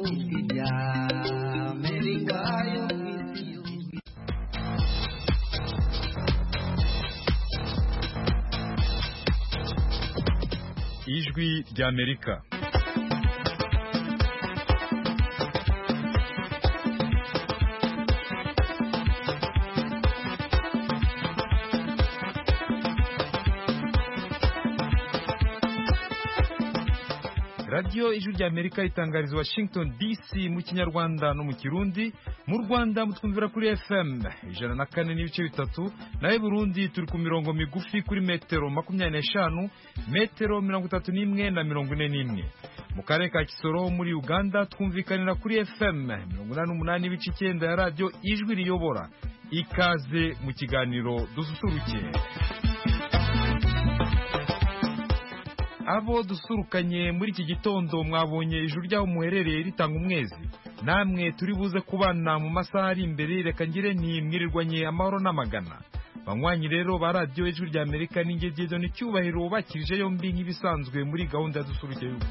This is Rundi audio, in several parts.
ijwi rya Amerika yo ijwi rya Amerika. Radio ijwi rya Amerika itangariza Washington DC mu Kinyarwanda no mu Kirundi. Mu Rwanda mutwumvira kuri FM 104.3, nawe Burundi turi ku mirongo migufi kuri metero 25, metero 31 na 41. Mu karere ka Kisoro muri Uganda twumvikanira kuri FM 88.9 ya radio ijwi riyobora. Ikaze mu kiganiro dususuruke. Abo dusurukanye muri iki gitondo mwabonye ijuru ryaho muherereye ritanga umwezi. Namwe turi buze kubana mu masaha ari imbere, reka ngire nti mwirirwanye amahoro n'amagana. Banywanyi rero ba radio ijwi rya Amerika n'ingegezo n'icyubahiro bakirije yombi nk'ibisanzwe muri gahunda ya dusuruke y'ubu.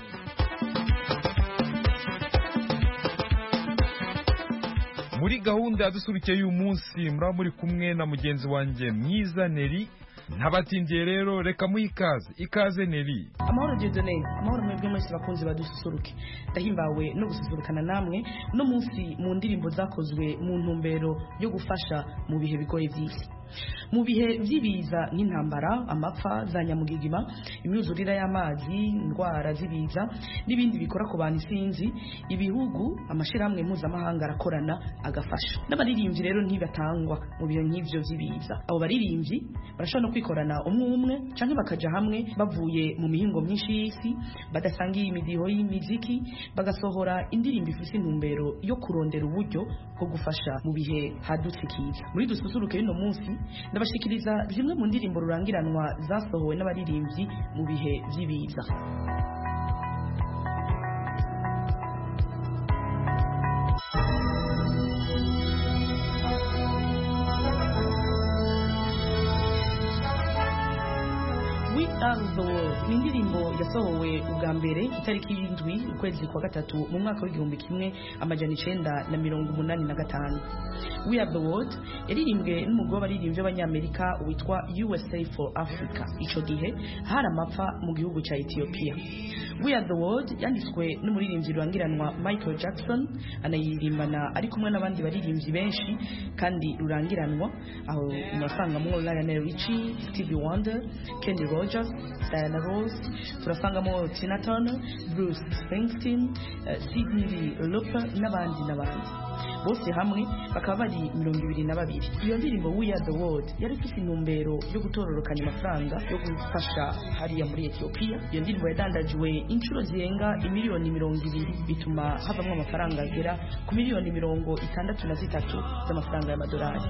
Muri gahunda ya dusuruke y'uyu munsi muraba muri kumwe na mugenzi wanjye mwiza Neri. Ntabatindiye rero reka ikaze Neri. Amahoro Dieudonné, amahoro mwebwe mwese bakunzi badususuruke. Ndahimbawe no gususurukana namwe no munsi mu ndirimbo zakozwe mu ntumbero yo gufasha mu bihe bigoye by'isi. Mu bihe by'ibiza nk'intambara, amapfa, za nyamugigima, imyuzurira y'amazi, indwara z'ibiza n'ibindi bikora ku bantu isinzi, ibihugu amashirahamwe mpuzamahanga arakorana agafasha. N'abaririmbyi rero ntibatangwa mu bihe nk'ivyo by'ibiza. Abo baririmbyi barashobora no kwikorana umwe canke bakaja hamwe bavuye mu mihingo myinshi y'isi, badasangiye imidiho y'imiziki, bagasohora indirimbo ifise intumbero yo kurondera uburyo bwo gufasha mu bihe hadutse ikiza. Muri dususuruke y'uno munsi ndabashikiriza zimwe mu ndirimbo rurangiranwa zasohowe n'abaririmbyi mu bihe by'ibiza. We Are The World ni indirimbo yasohowe ubwa mbere itariki y'indwi ukwezi kwa gatatu mu mwaka w'1985. We Are The World yaririmbwe n'umugwi w'abaririmbyi b'abanyamerika witwa USA for Africa. Ico gihe hari amapfa mu gihugu ca Ethiopia. We Are The World yanditswe n'umuririmbyi rurangiranwa Michael Jackson, anayirimbana ari kumwe n'abandi baririmbyi benshi kandi rurangiranwa, aho murasangamo Lionel Richie, Stevie Wonder, Kenny Rogers, Diana Ross, turasangamo Tina Turner, Bruce Springsteen, Cyndi Lauper n'abandi. Bose hamwe bakaba bari 22. Iyo ndirimbo We Are The World yari ifite intumbero yo gutororokanya amafaranga yo gufasha hariya muri Ethiopia. Iyo ndirimbo yadandajwe inshuro zirenga imiliyoni 200, bituma havamwo amafaranga agera ku miliyoni 63 z'amafaranga y'amadolari.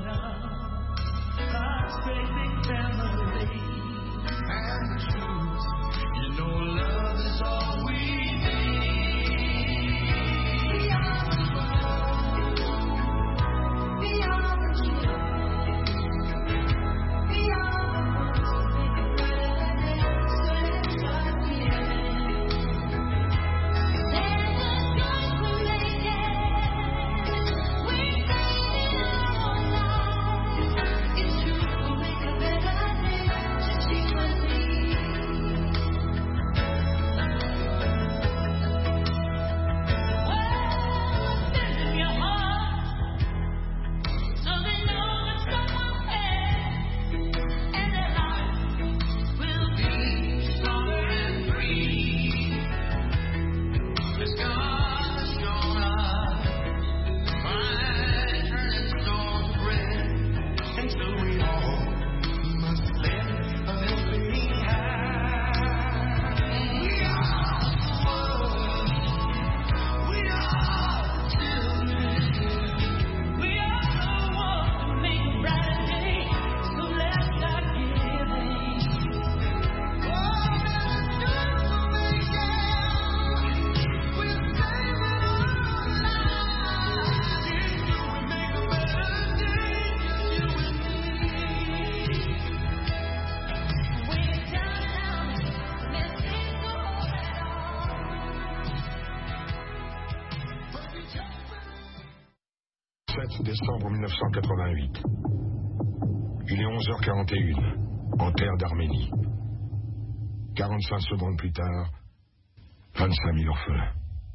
4 décembre 1988. Il est 11h41, en terre d'Arménie. 45 secondes plus tard, 25 000 orphelins.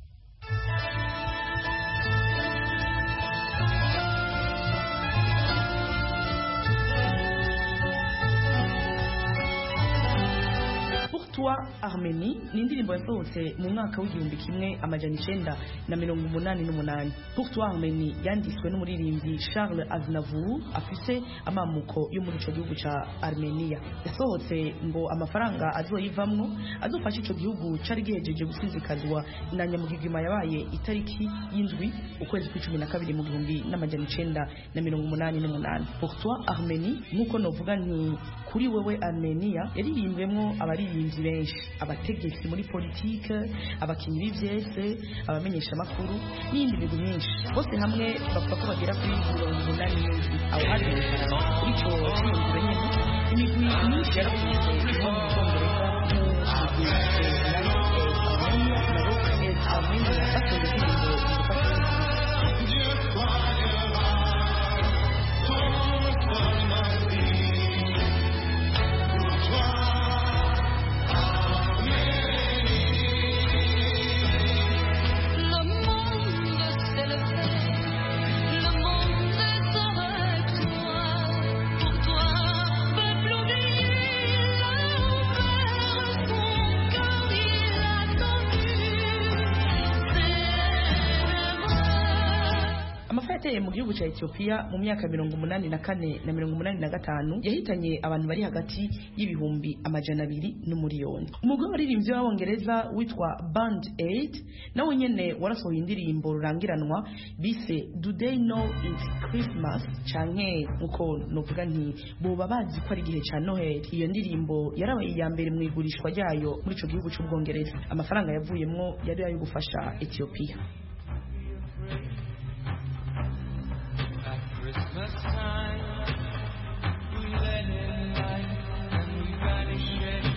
Toi Armeni ni indirimbo yasohotse mu mwaka w'igihumbi kimwe amajana 1988. Pour toi Armeni yanditswe n'umuririmbyi Charles Aznavour afise amamuko yo muri ico gihugu ca Armenia. Yasohotse ngo amafaranga azoyivamwo azofasha ico gihugu cari gihejeje gusizikazwa na nyamugigima yabaye itariki y'indwi ukwezi kwa 12 mu gihumbi n'amajana 1988. Pour toi Armeni nkuko novuga nti kuri wewe Armenia yaririmbwemwo abaririmbyi benshi, abategetsi muri politike, abakinyi b'ivyese, abamenyesha amakuru n'indi bintu myinshi. Bose hamwe bavuga ko bagera kuri 80 aho hari kuri ico cyiyumviro nyene imigwi myinshi yaravuze mu Bwongereza mu gihugu cya Ethiopia mu myaka 84 na 85 yahitanye abantu bari hagati y'ibihumbi amajana 2 n'umuriyoni. Umugabo waririmbye w'Abongereza witwa Band Aid nawe nyene warasohoye indirimbo rurangiranwa bise Do They Know It's Christmas canke uko novuga nti boba bazi ko ari igihe ca Nohel. Iyo ndirimbo yarabaye iya mbere mu igurishwa ryayo muri ico gihugu c'Ubwongereza. Amafaranga yavuyemwo yari ayo gufasha Ethiopia. Christmas time, we let in light and we vanish in.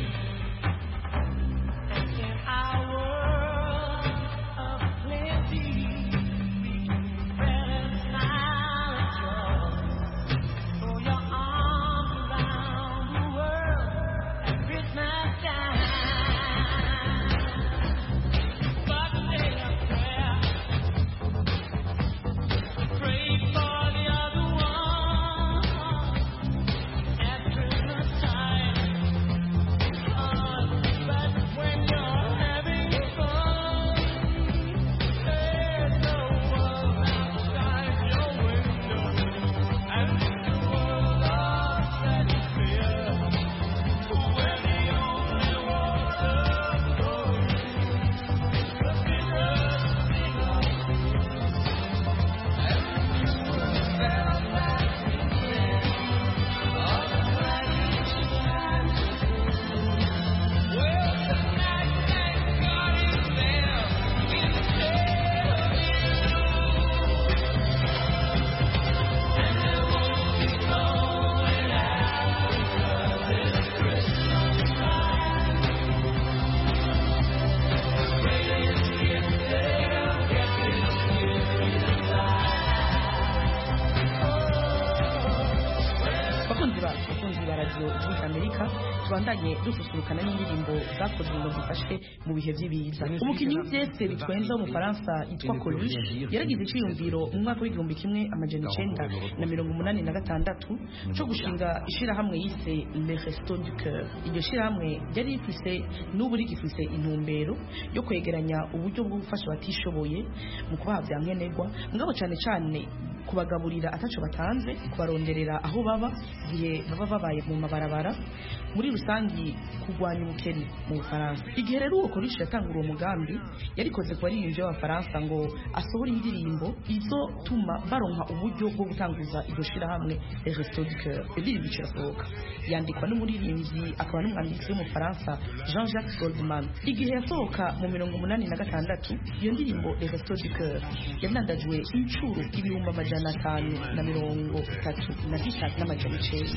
And in our world of plenty, we can better smile at joy. Throw your arms around the world at Christmas time. But say a prayer, pray for tubandanye dususurukana n'indirimbo zakozwe ngo zifashwe mu bihe by'ibiza. Umukinnyi w'ivyese bitwenza w'Umufaransa yitwa Coluche yaragize iciyumviro mu mwaka w'igihumbi kimwe amajana 1986 cyo gushinga ishirahamwe yise Le Resto du Cœur. Iryo shirahamwe ryari rifise n'ubu rigifise intumbero yo kwegeranya uburyo bwo gufasha abatishoboye mu kubaha vya nkenerwa, mugabo cyane cyane kubagaburira ataco batanze, kubaronderera aho baba igihe baba babaye mu mabarabara, muri rusangi kugwanya ubukene mu Bufaransa. Igihe rero uwo Coluche yatanga uwo mugambi yarikoze ku baririmbyi b'Abafaransa ngo asohora indirimbo izotuma baronka uburyo bwo gutanguza iryo shirahamwe Le Resto du Cœur. Indirimbo irasohoka yandikwa n'umuririmbyi akaba n'umwanditsi w'Umufaransa Jean-Jacques Goldman. Igihe yasohoka mu 1986 iyo ndirimbo Le Resto du Cœur yanandajwe incuro 533 n'amajana 9.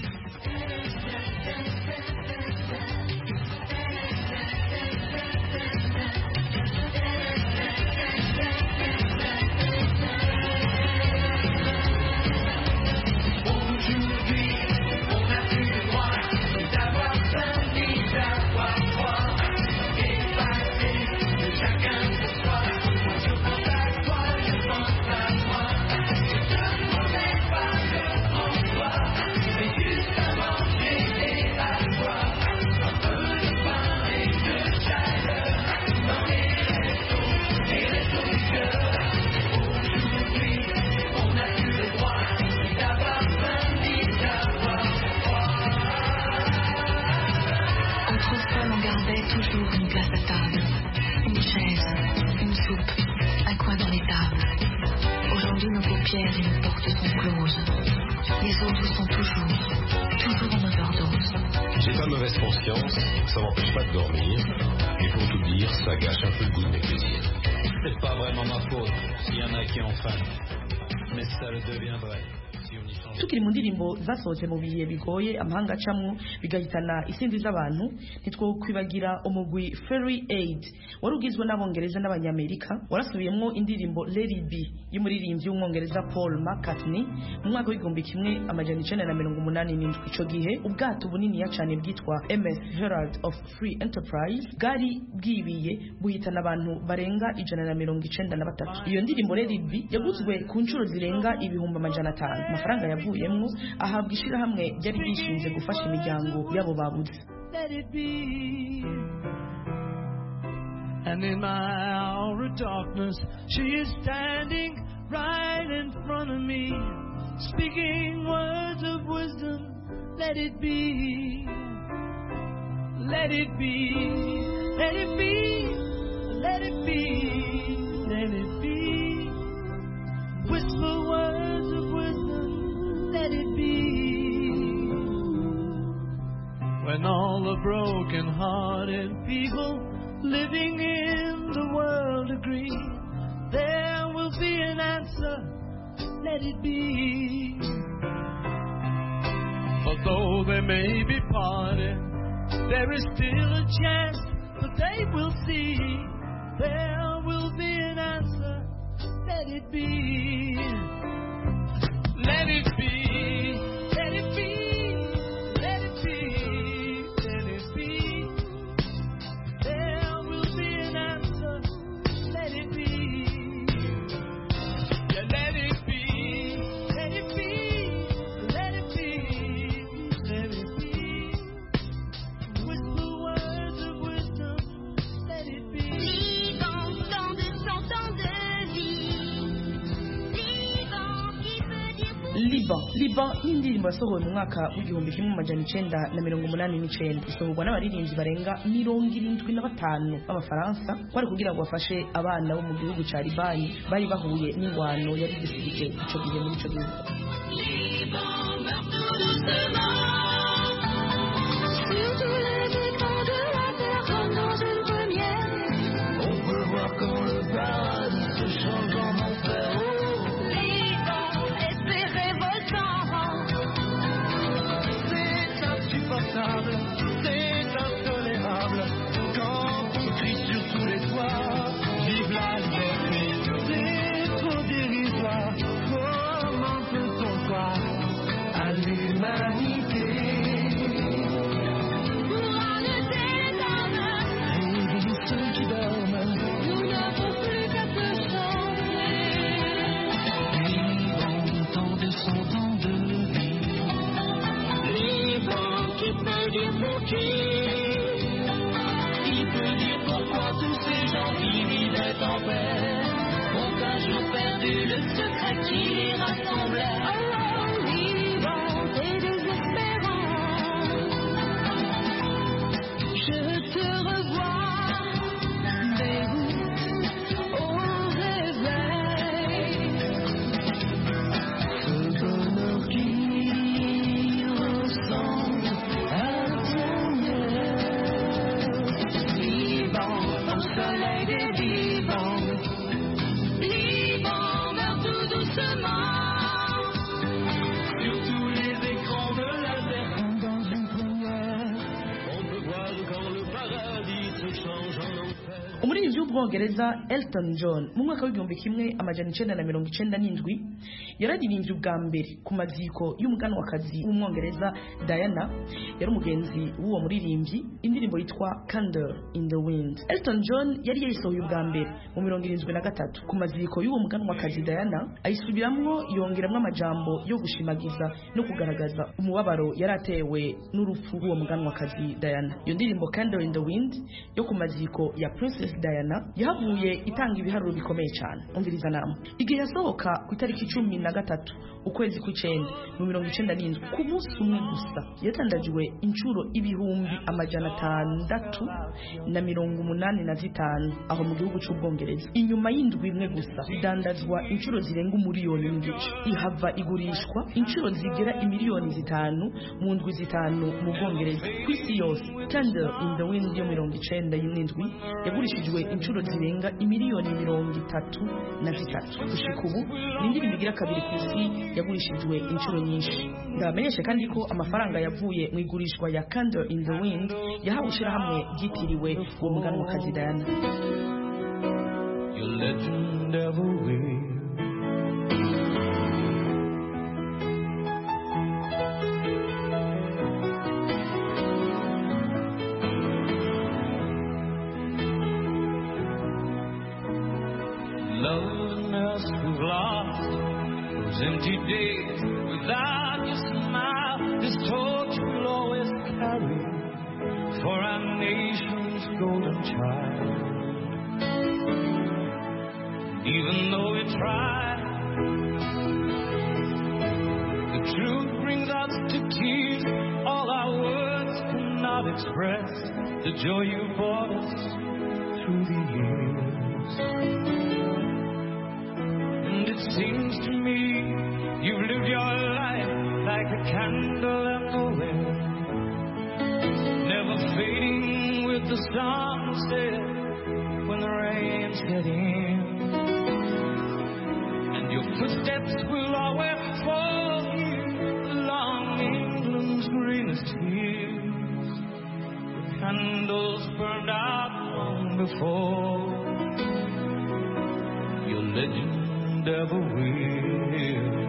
À quoi dans les tables? Aujourd'hui, nos paupières et nos portes sont closes. Les autres sont toujours en overdose. J'ai pas mauvaise conscience, ça m'empêche pas de dormir. Et pour tout dire, ça gâche un peu le goût de mes plaisirs. C'est pas vraiment ma faute s'il y en a qui en fan. Mais ça le deviendrait. tukiri mu ndirimbo zasohotse mu bihe bigoye amahanga acamwo bigahitana isinzi z'abantu ntitwokwibagira umugwi Fairy Aid wari ugizwe n'abongereza n'abanyamerika warasubiyemwo indirimbo Lady B y'umuririmbyi w'umwongereza Paul McCartney mu mwaka w'igihumbi kimwe amajana 1987. Ico gihe ubwato buniniya cane bwitwa MS Herald of Free Enterprise bwari bwibiye buhitana abantu barenga 193. Iyo ndirimbo Lady B yaguzwe ku nshuro zirenga ibihumbi amajana 5 amafaranga yavuyemwo ahabwa ishirahamwe ryari rishinze gufasha imiryango yabo babuze. Let it be. And in my hour of darkness, she is standing right in front of me, speaking words of wisdom. Let it be. Let it be. Let it be. Let it be. Let it be. Whisper words of wisdom. Let it be. When all the broken-hearted people living in the world agree, there will be an answer. Let it be. For though they may be parted, there is still a chance that they will see. There will be an answer. Let it be. Let it be. Let it be. Let it be. Let it be. There will be an answer. Let it be. Yeah, let it be. Let it be. Let it be. Let it be. Whisper words of wisdom. Let it be. Vivant tant de cent ans de vie. Vivant qui peut dire Liban n'indirimbo yasohowe mu mwaka w'igihumbi kimwe amajana 1989 isohorwa n'abaririmbyi barenga 75 b'abafaransa kwari kugira ngo bafashe abana bo mu gihugu ca Libani bari bahuye n'ingwano yari gisirike ico gihe muri ico gihugu. C'est intolérable quand on crie sur tous les toits. Vive la liberté, c'est trop dérisoire. Comment peut-on croire à l'humanité? Pour ceux qui dorment, nous n'avons plus qu'à se changer. Vivons tant de son temps de vie. Vivons qui peut dire pour qui peut dire pourquoi tous ces gens qui vivaient en paix ont un jour perdu le secret qui les rassemblait. Oh, vivant et désespérant, je te revois debout au réveil. Ce bonheur qui ressemble à soleil des vivants, vivants meurt tout doucement. Sur tous les écrans de laser, dans une première, on peut voir quand le paradis se change en enfer. Umuririmbyi w'ubwongereza Elton John mu mwaka w'igihumbi kimwe amajana 1997 yararirimbye ubwa mbere ku maziko y'umuganwakazi w'umwongereza Diana yari umugenzi w'uwo muririmbyi indirimbo yitwa Candle in the Wind. Elton John yari yayisohoye ubwa mbere mu 73 ku maziko y'uwo muganwakazi Diana ayisubiramwo yongeramwo amajambo yo gushimagiza no kugaragaza umubabaro yaratewe n'urupfu rw'uwo muganwakazi Diana. Iyo ndirimbo Candle in the Wind yo ku maziko ya Princess Diana yahavuye itanga ibiharuro bikomeye cyane. Umviriza nama. Igihe yasohoka ku itariki 13 ukwezi kw'icenda mu 1997 ku munsi umwe gusa yatandajwe inshuro ibihumbi 685 aho mu gihugu cy'Ubwongereza. Inyuma y'indwi imwe gusa idandazwa inshuro zirenga umuriyoni n'igice. Ihava igurishwa inshuro zigera imiliyoni 5 mu ndwi 5 mu Bwongereza. Ku isi yose Candle in the Wind yo 1997 yagurishijwe inshuro zirenga imiliyoni 33. Gushika ubu ni indirimbo igira kabiri ku isi yagurishijwe inshuro nyinshi. Ndabamenyesha kandi ko amafaranga yavuye mu igurishwa ya Candle in the Wind yahawe ishirahamwe ryitiriwe uwo muganwakazi Diana. Your legend ever will. Loneliness we've lost, those empty days without your smile, this torch we'll always carry for our nation's golden child. Even though we try, the truth brings us to tears. All our words cannot express the joy you brought us through the years. And it seems to me you've lived your life like a candle in the wind, never fading with the sunset when the rain set in. Your footsteps will always follow you along England's greenest hills. The candles burned out long before. Your legend ever will.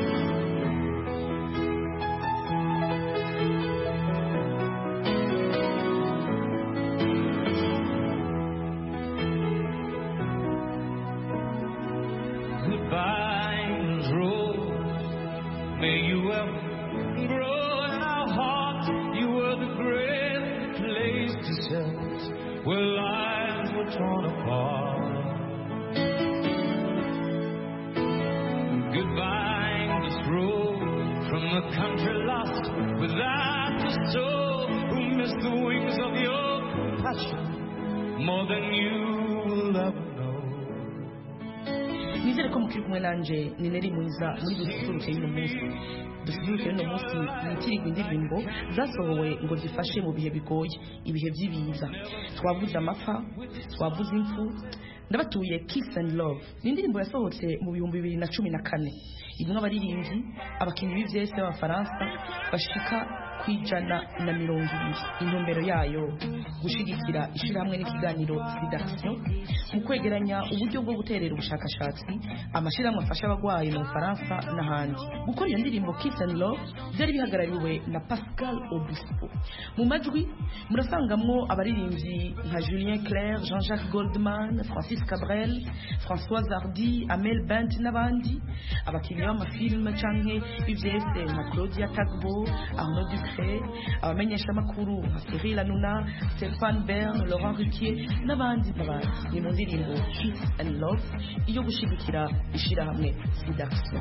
Nizere ko mukiri kumwe nanje ni Neri Mwiza muri dususuruke y'uno munsi. Dususuruke y'uno munsi yitirirwa indirimbo zasohowe ngo zifashe mu bihe bigoye, ibihe by'ibiza. Twavuze amapfa, twavuze impfu. Ndabatuye Kiss and Love. Ni indirimbo yasohotse mu 2014. Imwe abaririmbyi abakinnyi b'ivyese b'Abafaransa bashika kwijana-20. Intumbero yayo gushigikira ishirahamwe n'ikiganiro Sidation mu kwegeranya uburyo bwo guterera ubushakashatsi amashirahamwe afasha abagwayi mu Faransa n'ahandi. Gukora iyo ndirimbo Kiss and Love byari bihagarariwe na Pascal Obispo. Mu majwi murasangamwo abaririmbyi nka Julien Clerc, Jean-Jacques Goldman, Francis Cabrel, François Hardy, Amel Bent n'abandi. Abakinnyi b'amafilme canke b'ivyese nka Claudia Tagbo, Arnaud Ducret, abamenyesha makuru nka Cyril Hanouna, Stéphane Bern, Laurent Ruquier n'abandi. Ni mu ndirimbo Kiss and Love iyo gushigikira ishirahamwe Sidation.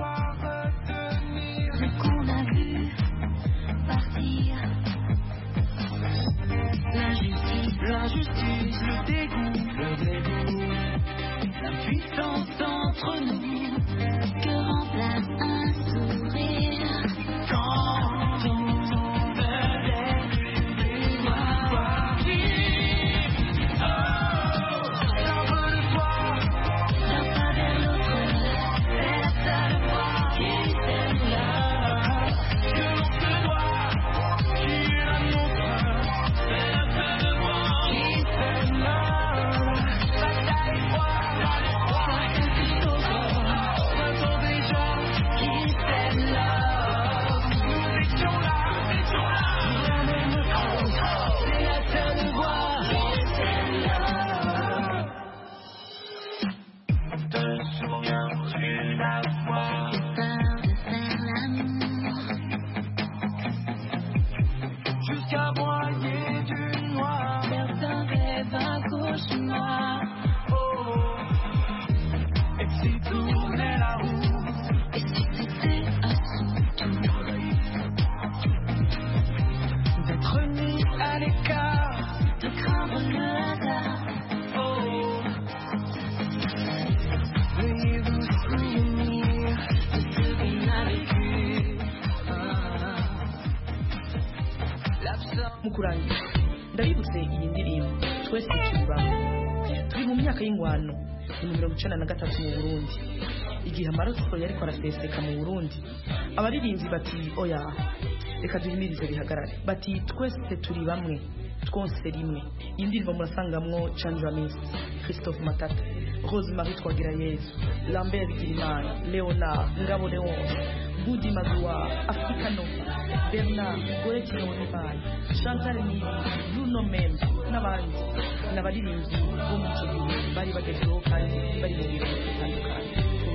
Qu'on a vu partir, l'injustice, le dégoût, l'impuissance entre nous, que remplace un sourire quand on vedait les voir vivre. Oh, j'en veux de toi, d'un pas vers l'autre, c'est la seule voie qui t'aime là. Que l'on se doit, qui est la nôtre, c'est la seule voie qui t'aime là. Bataille et foi, déjà qui t'aime là. Nous étions là. mu kurangira ndabibutse iyi ndirimbo twese turi bamwe turi mu myaka y'ingwano ni mu 1993 mu Burundi igihe amaraso yariko araseseka mu Burundi abaririmbyi bati oya reka duhimirize bihagarare bati twese turi bamwe twose rimwe iyi ndirimbo murasangamwo Chandra Miss Christophe Matata Rose Marie Twagirayezu Lambert Girimana Leonard Ngabo Leon Budi Magua Afrika Nova Bernard Goreti Nonimana Chantal Nibi Bruno Memba n'abandi n'abaririmbyi bo mu icyo gihe bari bagezweho kandi bari mu birori bitandukanye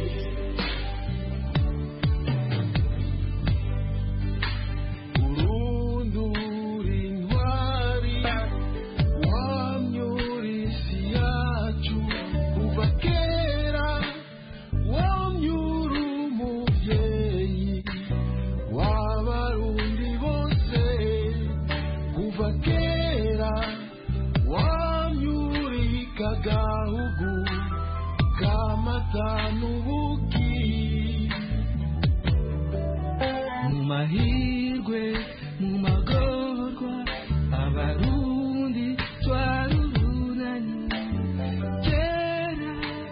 mu mahirwe mu magorwa abarundi twarurunanye kera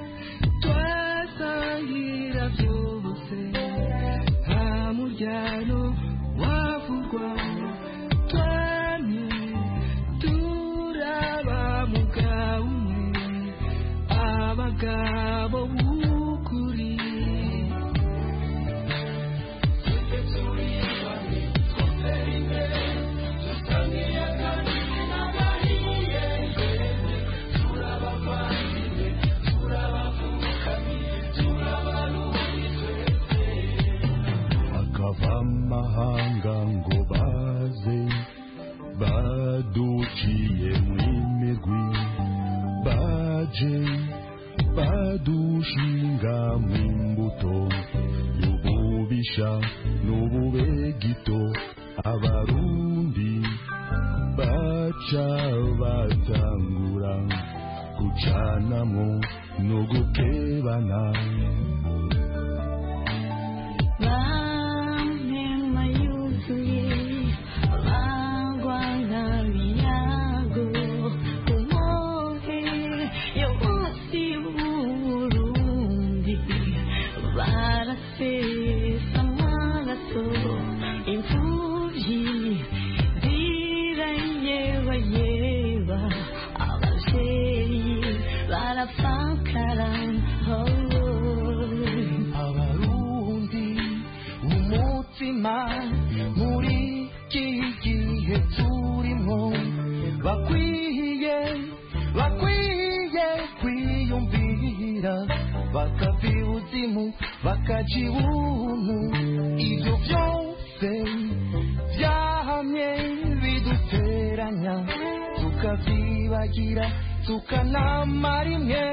twasangira byose nta muryano wavugwa twamye turaba mugabo umwe abagabo b'ukuri abamahanga ngo baze baduciye mw'imirwi baje badushinga mw'imbuto y'ububisha n'ububegito abarundi baca batangura gucanamwo no gukebana abarundi umutima muri iki gihe turimo bakwiye kwiyumvira bakava ibuzimu bakaja ibuntu ibyo byose byahamye biduteranya tukavyibagira tukanamara imwe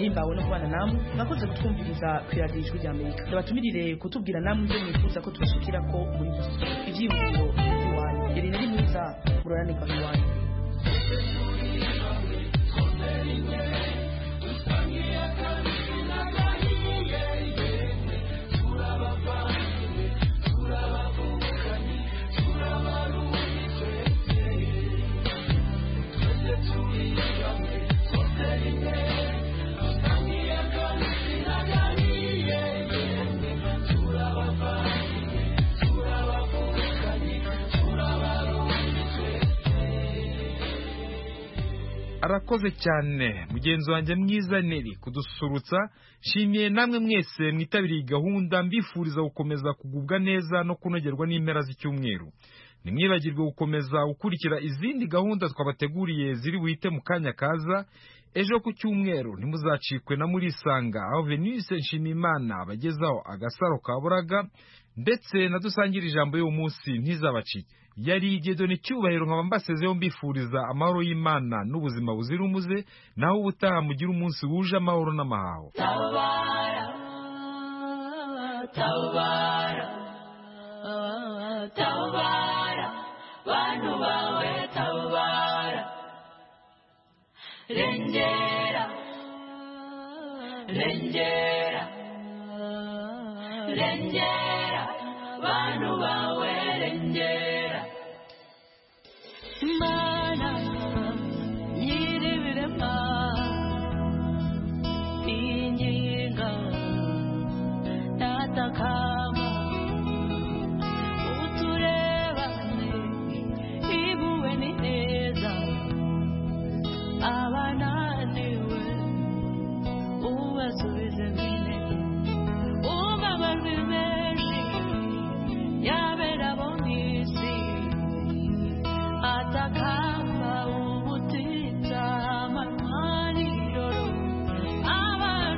narahimbawe no kubana namwe mwakoze kutwumviriza ku Radio Ijwi ry'Amerika ndabatumirire kutubwira namwe ibyo mwifuza ko tubashikira ko muri ivyiyumviro by'iwanyu yari nari mwiza muroranirwa iwanyu. Arakoze cyane mugenzi wanjye mwiza Neri kudusurutsa. Shimiye namwe mwese mwitabiriye gahunda, mbifuriza gukomeza kugubwa neza no kunogerwa n'impera z'icyumweru. Nimwibagirwe gukomeza gukurikira izindi gahunda twabateguriye ziri buhite mu kanya kaza. Ejo ku cyumweru ntimuzacikwe na Murisanga aho Venise Nshimiyimana abagezaho agasaro ka Buraga, ndetse na dusangira ijambo y'uwo munsi ntizabacike. Yari Gedoni Cyubahiro nkaba mbasezeho mbifuriza amahoro y'Imana n'ubuzima buzira umuze, naho ubutaha mugira umunsi wuje amahoro n'amahaho. Tabara, tabara, tabara, bantu bawe tabara, rengera, rengera, rengera, bantu bawe rengera.